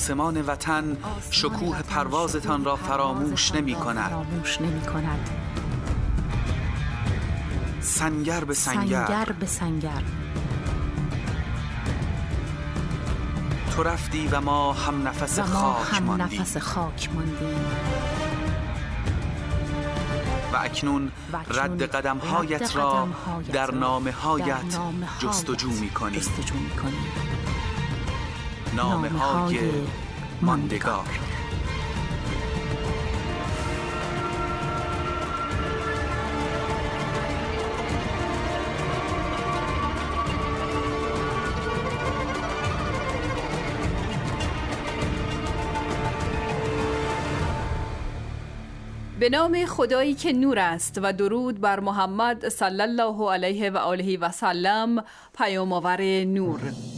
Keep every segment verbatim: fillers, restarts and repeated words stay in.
آسمان وطن شکوه پروازتان را فراموش نمی کند. سنگر به سنگر، سنگر به سنگر. تو رفتی و ما هم نفس و ما خاک هم ماندیم. نفس خاک ماندیم. و اکنون و اکنون رد قدم هایت رد را قدم‌هایت در را نامه در هایت نامه‌هایت جستجو می کنیم. جستجو می کنیم. نامه های ماندگار. به نام خدایی که نور است و درود بر محمد صلی الله علیه و آله و سلم، پیام‌آور نور.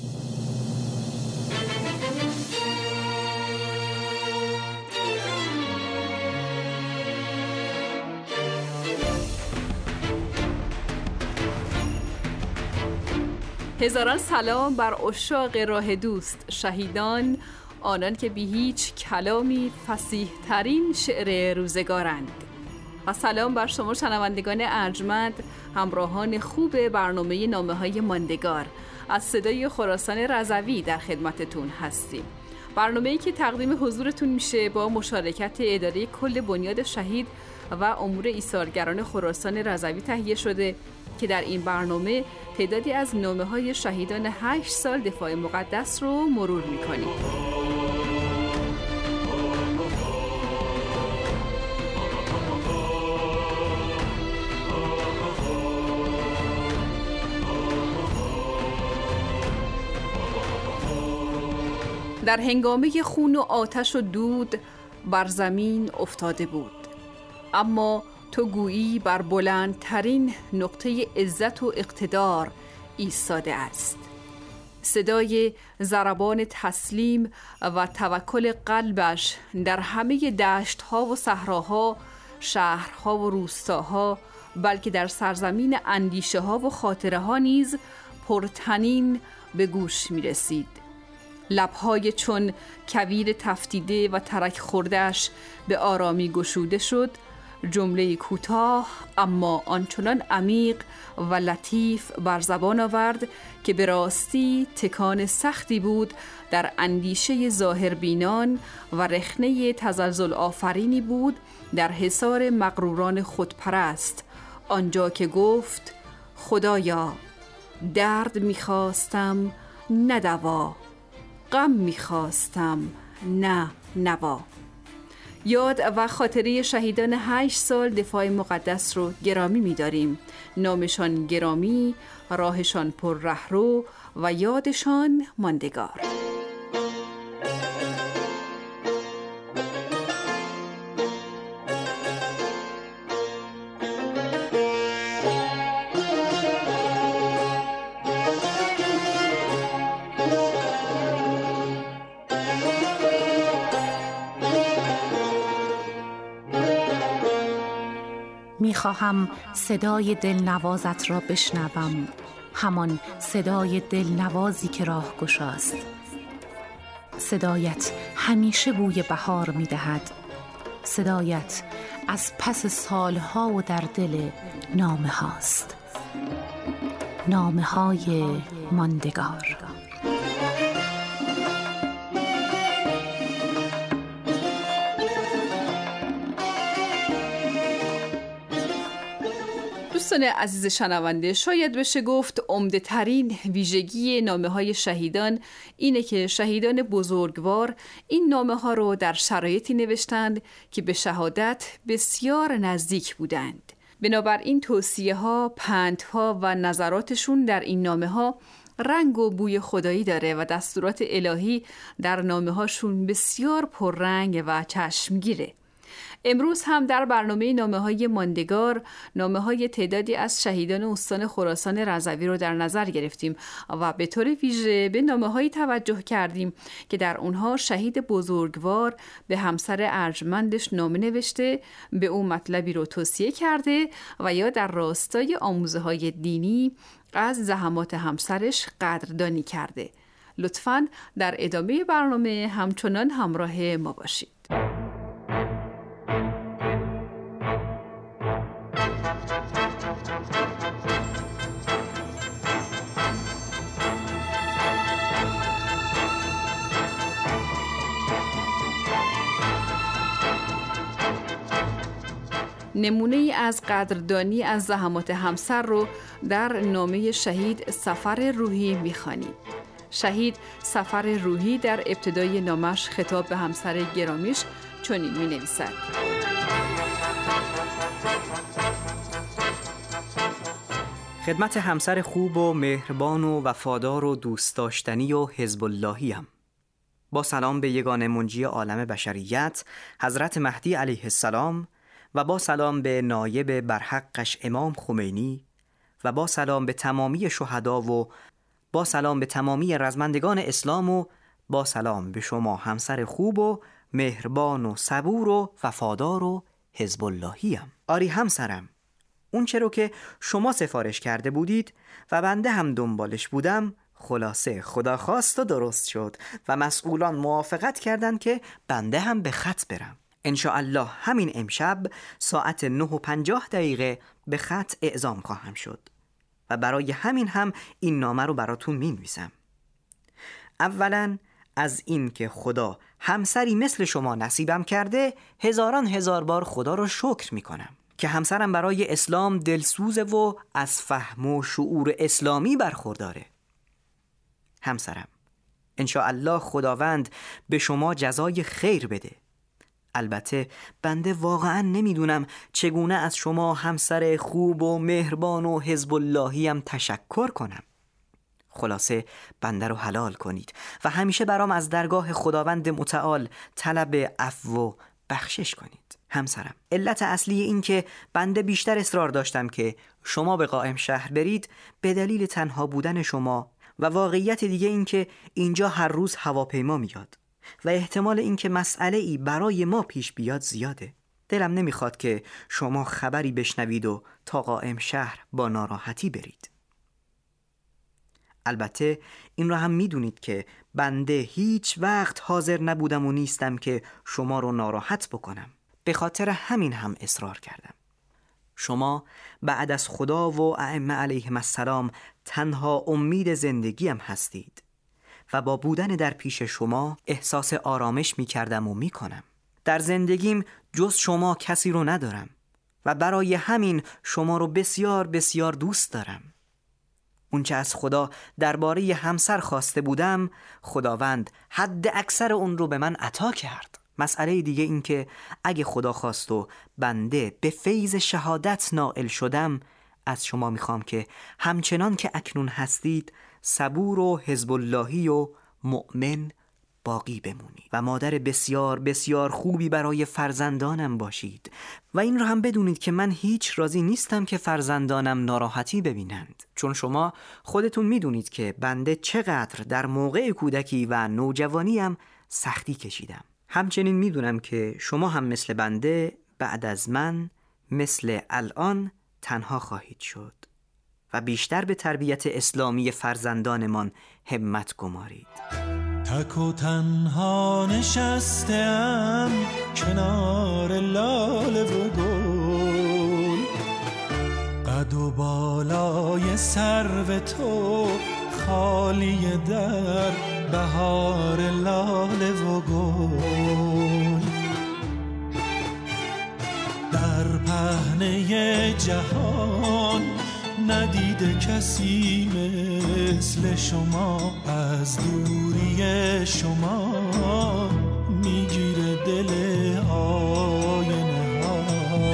هزاران سلام بر عشاق راه دوست، شهیدان، آنان که بی هیچ کلامی فصیح ترین شعر روزگارند. و سلام بر شما شنوندگان ارجمند، همراهان خوب برنامه نامه های ماندگار. از صدای خراسان رضوی در خدمتتون هستیم. برنامه‌ای که تقدیم حضورتون میشه با مشارکت اداره کل بنیاد شهید و امور ایثارگران خراسان رضوی تهیه شده که در این برنامه تعدادی از نامه‌های شهیدان هشت سال دفاع مقدس رو مرور می‌کنیم. در هنگامه خون و آتش و دود بر زمین افتاده بود، اما تو گویی بر بلندترین نقطه عزت و اقتدار ایستاده است. صدای ضربان تسلیم و توکل قلبش در همه دشت‌ها و صحراها، شهرها و روستاها، بلکه در سرزمین اندیشه‌ها و خاطره‌ها نیز پرطنین به گوش می‌رسید. لب‌های چون کویر تفتیده و ترک خورده‌اش به آرامی گشوده شد، جمله کوتاه اما آنچنان عمیق و لطیف بر زبان آورد که به راستی تکان سختی بود در اندیشه ظاهربینان و رخنه تزلزل آفرینی بود در حصار مغروران خودپرست، آنجا که گفت: خدایا، درد می‌خواستم نه دوا، غم می‌خواستم نه نوا. یاد و خاطره شهیدان هشت سال دفاع مقدس رو گرامی می‌داریم. نامشان گرامی، راهشان پر رهرو و یادشان ماندگار. میخواهم صدای دلنوازت را بشنوم، همان صدای دلنوازی که راه گشاست. صدایت همیشه بوی بهار میدهد، صدایت از پس سالها و در دل نامه هاست. نامه های ماندگار. دوستان عزیز شنونده، شاید بشه گفت عمده ترین ویژگی نامه های شهیدان اینه که شهیدان بزرگوار این نامه ها رو در شرایطی نوشتند که به شهادت بسیار نزدیک بودند. بنابراین توصیه ها، پندها و نظراتشون در این نامه ها رنگ و بوی خدایی داره و دستورات الهی در نامه هاشون بسیار پررنگ و چشمگیره. امروز هم در برنامه نامه‌های ماندگار نامه‌های تعدادی از شهیدان استان خراسان رضوی رو در نظر گرفتیم و به طور ویژه به نامه‌هایی توجه کردیم که در اونها شهید بزرگوار به همسر ارجمندش نامه نوشته، به او مطلبی رو توصیه کرده و یا در راستای آموزه‌های دینی از زحمات همسرش قدردانی کرده. لطفاً در ادامه برنامه همچنان همراه ما باشید. نمونه ای از قدردانی از زحمات همسر رو در نامه شهید سفر روحی می‌خوانیم. شهید سفر روحی در ابتدای نامش خطاب به همسر گرامیش چنین می‌نویسد: خدمت همسر خوب و مهربان و وفادار و دوست داشتنی و حزب اللهیم. با سلام به یگانه منجی عالم بشریت حضرت مهدی علیه السلام و با سلام به نایب برحقش امام خمینی و با سلام به تمامی شهدا و با سلام به تمامی رزمندگان اسلام و با سلام به شما همسر خوب و مهربان و صبور و وفادار و حزب اللهیم. آری همسرم، اون چرا که شما سفارش کرده بودید و بنده هم دنبالش بودم، خلاصه خدا خواست و درست شد و مسئولان موافقت کردند که بنده هم به خط برم. انشاءالله همین امشب ساعت نه و پنجاه دقیقه به خط اعزام خواهم شد و برای همین هم این نامه رو براتون می نویسم. اولا از این که خدا همسری مثل شما نصیبم کرده هزاران هزار بار خدا رو شکر می کنم که همسرم برای اسلام دلسوزه و از فهم و شعور اسلامی برخورداره. همسرم، انشاءالله خداوند به شما جزای خیر بده. البته بنده واقعا نمیدونم چگونه از شما همسر خوب و مهربان و حزب اللهیم تشکر کنم. خلاصه بنده رو حلال کنید و همیشه برام از درگاه خداوند متعال طلب عفو و بخشش کنید. همسرم، علت اصلی این که بنده بیشتر اصرار داشتم که شما به قائم شهر برید به دلیل تنها بودن شما و واقعیت دیگه این که اینجا هر روز هواپیما میاد و احتمال اینکه مسئله ای برای ما پیش بیاد زیاده. دلم نمیخواد که شما خبری بشنوید و تا قائم شهر با ناراحتی برید. البته این را هم میدونید که بنده هیچ وقت حاضر نبودم و نیستم که شما رو ناراحت بکنم. به خاطر همین هم اصرار کردم. شما بعد از خدا و ائمه علیهم السلام تنها امید زندگیم هستید و با بودن در پیش شما احساس آرامش می کردم و می کنم. در زندگیم جز شما کسی رو ندارم و برای همین شما رو بسیار بسیار دوست دارم. اونچه از خدا درباره همسر خواسته بودم خداوند حد اکثر اون رو به من عطا کرد. مسئله دیگه این که اگه خدا خواست و بنده به فیض شهادت نائل شدم از شما میخوام که همچنان که اکنون هستید صبور و حزب اللهی و مؤمن باقی بمونید و مادر بسیار بسیار خوبی برای فرزندانم باشید و این رو هم بدونید که من هیچ راضی نیستم که فرزندانم ناراحتی ببینند، چون شما خودتون میدونید که بنده چقدر در موقع کودکی و نوجوانیم سختی کشیدم. همچنین میدونم که شما هم مثل بنده بعد از من مثل الان تنها خواهید شد و بیشتر به تربیت اسلامی فرزندانمان همت گمارید. تک و تنها نشستم کنار لاله و گل، قد و بالای سرو تو خالی در بهار لاله و گل، در پهنه جهان ندیده کسی مثل شما، از دوری شما میگیره دل آینه ها.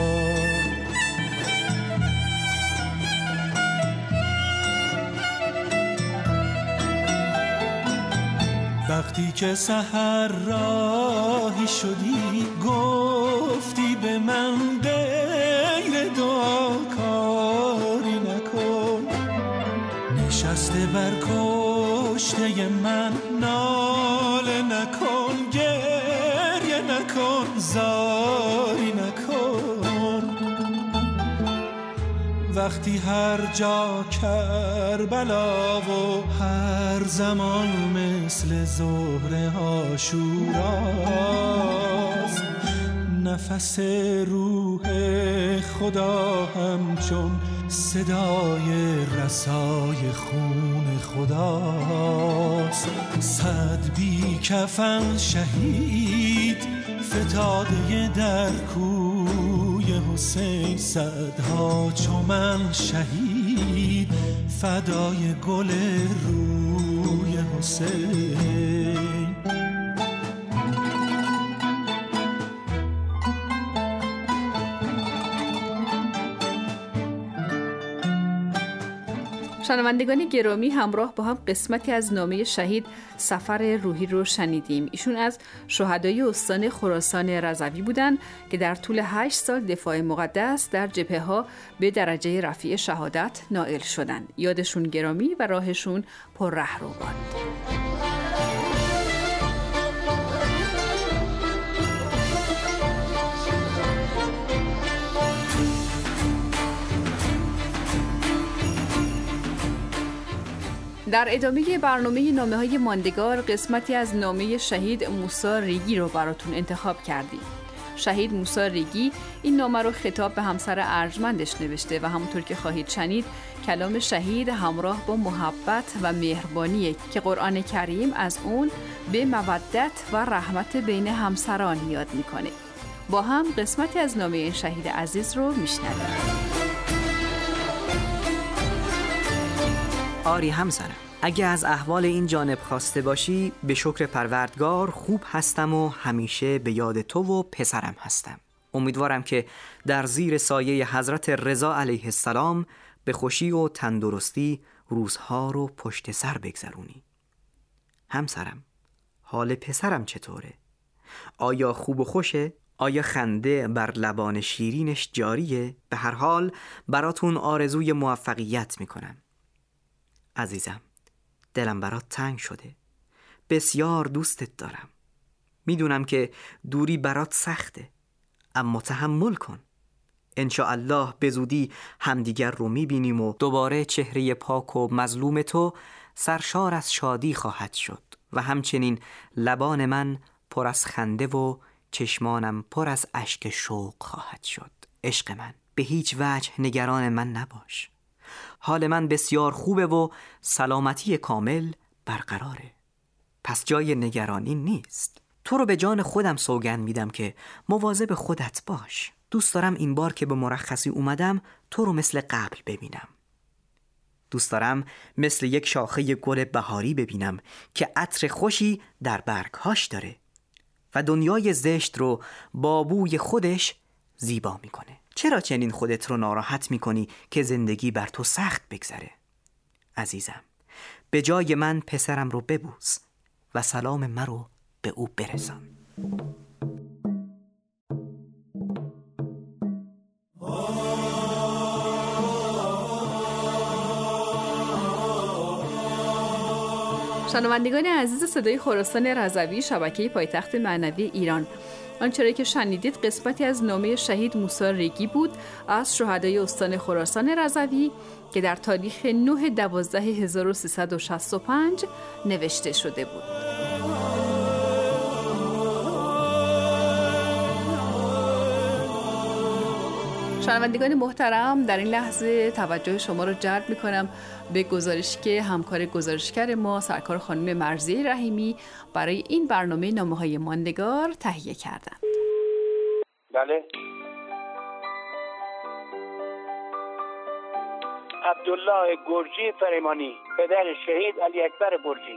وقتی که سحر راهی شدی گفتی به من غیر دعا کاری نکن، نشسته بر کشته من ناله نکن، گریه نکن، زاری نکن. وقتی هر جا کربلا و هر زمان مثل ظهر عاشوراست، نفس روح خدا همچون صدای رسای خون خداست. صد بی کفن شهید فتاده در کوی حسین، صدها چو من شهید فدای گل روی حسین. شنوندگان گرامی، همراه با هم قسمتی از نامه شهید سفر روحی رو شنیدیم. ایشون از شهدای استان خراسان رضوی بودند که در طول هشت سال دفاع مقدس در جبهه‌ها به درجه رفیع شهادت نائل شدند. یادشون گرامی و راهشون پر رهرو باد. در ادامه برنامه نامه‌های ماندگار قسمتی از نامه شهید موسی ریگی رو براتون انتخاب کردیم. شهید موسی ریگی این نامه رو خطاب به همسر ارجمندش نوشته و همونطور که خواهید شنید کلام شهید همراه با محبت و مهربانیه که قرآن کریم از اون به مودت و رحمت بین همسران یاد میکنه. با هم قسمتی از نامه این شهید عزیز رو میشنویم. آری همسرم، اگه از احوال این جانب خواسته باشی به شکر پروردگار خوب هستم و همیشه به یاد تو و پسرم هستم. امیدوارم که در زیر سایه حضرت رضا علیه السلام به خوشی و تندرستی روزها رو پشت سر بگذرونی. همسرم، حال پسرم چطوره؟ آیا خوب و خوشه؟ آیا خنده بر لبان شیرینش جاریه؟ به هر حال براتون آرزوی موفقیت میکنم. عزیزم، دلم برات تنگ شده. بسیار دوستت دارم. میدونم که دوری برات سخته، اما تحمل کن. انشاءالله به زودی همدیگر رو میبینیم و دوباره چهره پاک و مظلوم تو سرشار از شادی خواهد شد و همچنین لبان من پر از خنده و چشمانم پر از اشک شوق خواهد شد. عشق من، به هیچ وجه نگران من نباش. حال من بسیار خوبه و سلامتی کامل برقراره، پس جای نگرانی نیست. تو رو به جان خودم سوگند میدم که مواظب خودت باش. دوست دارم این بار که به مرخصی اومدم تو رو مثل قبل ببینم. دوست دارم مثل یک شاخه گل بهاری ببینم که عطر خوشی در برگهاش داره و دنیای زشت رو با بوی خودش زیبا میکنه. چرا چنین خودت رو ناراحت میکنی که زندگی بر تو سخت بگذره؟ عزیزم، به جای من پسرم رو ببوس و سلام من رو به او برسان. شنوندگان عزیز صدای خراسان رضوی، شبکه پایتخت معنوی ایران، آنچه که شنیدید قسمتی از نامه شهید موسی ریگی بود از شهدای استان خراسان رضوی که در تاریخ نه دوازده هزار و سیصد و شصت و پنج نوشته شده بود. شنوندگان محترم، در این لحظه توجه شما را جلب می‌کنم به گزارشی که همکار گزارشگر ما سرکار خانم مرضیه رحیمی برای این برنامه نامه‌های ماندگار تهیه کردن. بله. عبدالله گرجی فرمانی، پدر شهید علی اکبر برجی.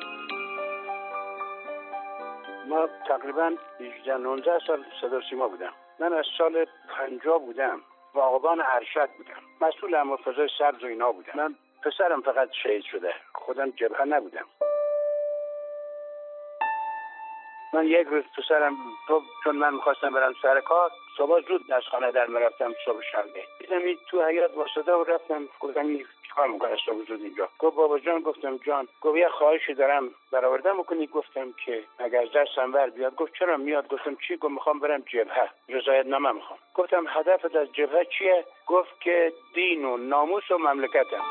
ما تقریباً هجده نوزده سال صدا سیما بودم. من از سال پنجاه بودم. باغبان ارشد بودم. مسئول امور فضای سبز و اینا بودم. من پسرم فقط شهید شده. خودم جبهه نبودم. من یک روز پسرم تو چون من میخواستم برم سر کار، صبح زود از خانه در میرفتم صبح شنبه، دیدم این تو حیاط واسطه و رفتم گفتم این چیکار میکنه صبح زود اینجا؟ گفت بابا جان. گفتم جان. گفت یه خواهشی دارم برآورده میکنی؟ گفتم که اگر از دستم ور بیاد. گفت چرا میاد؟ گفتم چی؟ گفت میخوام برم جبهه، رضایت نامه میخوام. گفتم هدفت از جبهه چیه؟ گفت که دین و ناموس و مملکتم.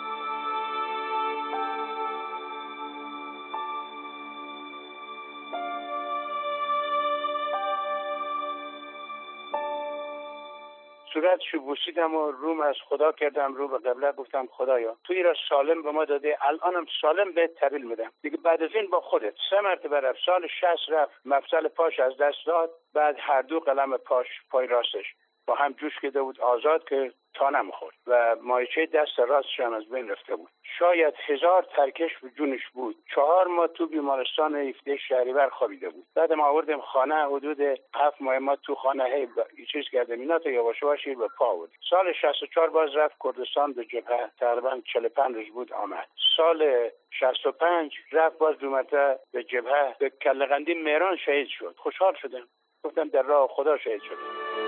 صورتشو بوسیدم و روم از خدا کردم رو به قبله. گفتم خدایا توی را سالم به ما داده، الانم سالم بهت تحویل میدم دیگه. بعد از این با خودت سه مرتبه رفت. سال شصت رفت، مفصل پاش از دست داد، بعد هر دو قلم پاش پای راستش با هم جوش کرده بود آزاد که تا نمیخورد و مایچه دست راستش هم از بین رفته بود. شاید هزار ترکش به جونش بود. چهار ماه تو بیمارستان هفده شهریور خوابیده بود. بعد ما آوردیم خانه، حدود هفت ماه ما تو خانه هی ب... چیز کردیم اینا تا یواش یواش به پا بود. سال شصت و چهار باز رفت کردستان به جبهه، تقریبا چهل و پنج روز بود آمد. سال شصت و پنج رفت باز دو مرتبه به جبهه، به کله‌قندی مهران شهید شد. خوشحال شدم، گفتم در راه خدا شهید شد.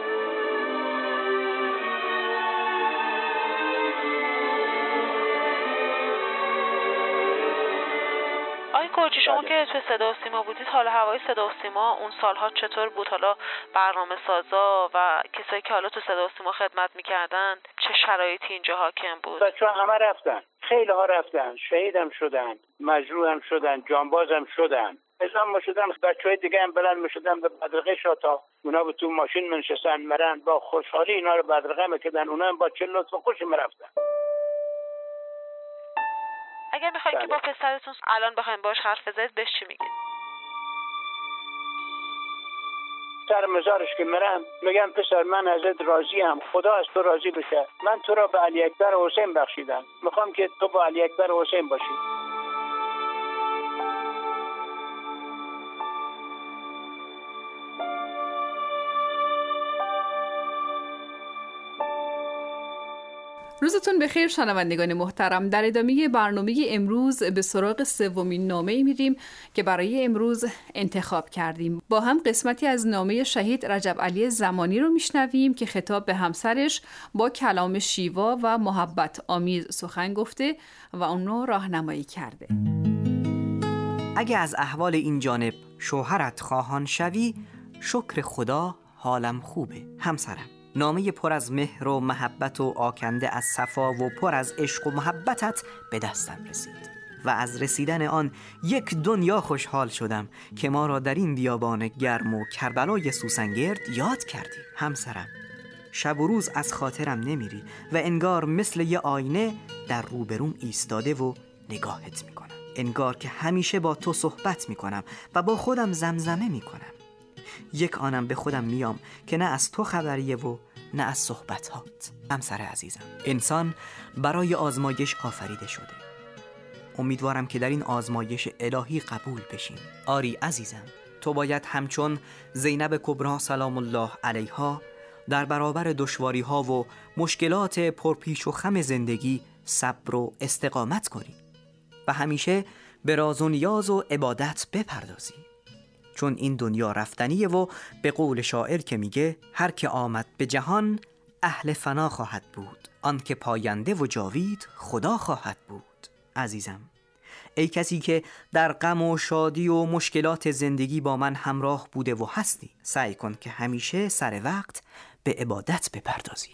آقای گرجی، شما که تو صدا و سیما بودید، حالا هوای صدا و سیما اون سالها چطور بود؟ حالا برنامه سازا و کسایی که حالا تو صدا و سیما خدمت میکردن چه شرایطی اینجا حاکم بود؟ بچه‌ها همه رفتن، خیلی ها رفتن، شهیدم شدن، مجروحم شدن، جانبازم شدن. ازام ما شدم، بچه‌های دیگه هم بلند می‌شدن به بدرقه شاتا، اونا به تو ماشین منشستن مرن، با خوشحالی اینا رو بدرقه می‌کردن، اونا هم با چه لطف و خوشی می‌رفتن. اگر میخواید که با پسرتون الان بخواید باش حرف بزنید بهش چی میگید؟ سر مزارش که میرم میگم پسر من ازت راضیم، خدا از تو راضی بشه. من تو را به علی اکبر حسین بخشیدم، میخوام که تو با علی اکبر حسین باشی. روزتون بخیر شنوندگان محترم. در ادامه برنامه امروز به سراغ سومین نامه میریم که برای امروز انتخاب کردیم. با هم قسمتی از نامه شهید رجب علی زمانی رو میشنویم که خطاب به همسرش با کلام شیوا و محبت آمیز سخن گفته و اون رو راهنمایی کرده. اگه از احوال این جانب شوهرت خواهان شوی، شکر خدا حالم خوبه همسرم. نامه پر از مهر و محبت و آکنده از صفا و پر از عشق و محبتت به دستم رسید و از رسیدن آن یک دنیا خوشحال شدم که ما را در این بیابان گرم و کربلای سوسنگرد یاد کردی. همسرم، شب و روز از خاطرم نمیری و انگار مثل یه آینه در روبروم ایستاده و نگاهت میکنم. انگار که همیشه با تو صحبت میکنم و با خودم زمزمه میکنم. یک آنم به خودم میام که نه از تو خبریه و نه از صحبتات. همسر عزیزم، انسان برای آزمایش آفریده شده. امیدوارم که در این آزمایش الهی قبول بشیم. آری عزیزم، تو باید همچون زینب کبری سلام الله علیها در برابر دشواری ها و مشکلات پرپیش و خم زندگی صبر و استقامت کنی و همیشه به راز و نیاز و عبادت بپردازی، چون این دنیا رفتنیه و به قول شاعر که میگه هر که آمد به جهان اهل فنا خواهد بود، آن که پاینده و جاوید خدا خواهد بود. عزیزم، ای کسی که در غم و شادی و مشکلات زندگی با من همراه بوده و هستی، سعی کن که همیشه سر وقت به عبادت بپردازی.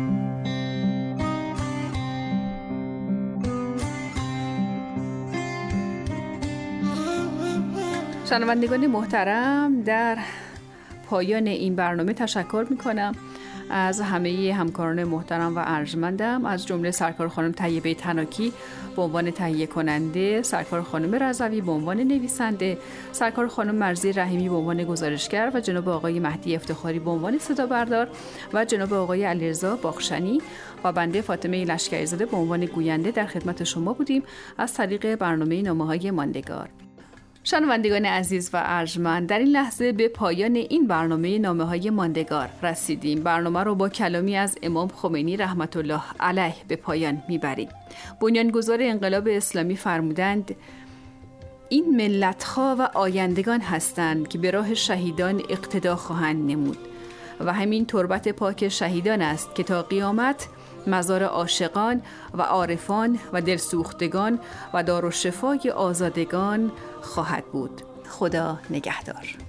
شنوندگان محترم، در پایان این برنامه تشکر میکنم از همه همکاران محترم و ارجمندم، از جمله سرکار خانم طیبه تناکی به عنوان تهیه کننده، سرکار خانم رضوی به عنوان نویسنده، سرکار خانم مرزی رحیمی به عنوان گزارشگر و جناب آقای مهدی افتخاری به عنوان صدا بردار و جناب آقای علیرضا باخشنی و بنده فاطمه لشکری‌زاده به عنوان گوینده در خدمت شما بودیم از طریق برنامه نامه‌های ماندگار. شنوندگان عزیز و ارجمند، در این لحظه به پایان این برنامه نامه‌های ماندگار رسیدیم. برنامه رو با کلامی از امام خمینی رحمت الله علیه به پایان میبریم. بنیانگذار انقلاب اسلامی فرمودند این ملت‌ها و آیندگان هستند که به راه شهیدان اقتدا خواهند نمود و همین تربت پاک شهیدان است که تا قیامت مزار عاشقان و عارفان و دلسوختگان و دارالشفای آزادگان خواهد بود. خدا نگهدار.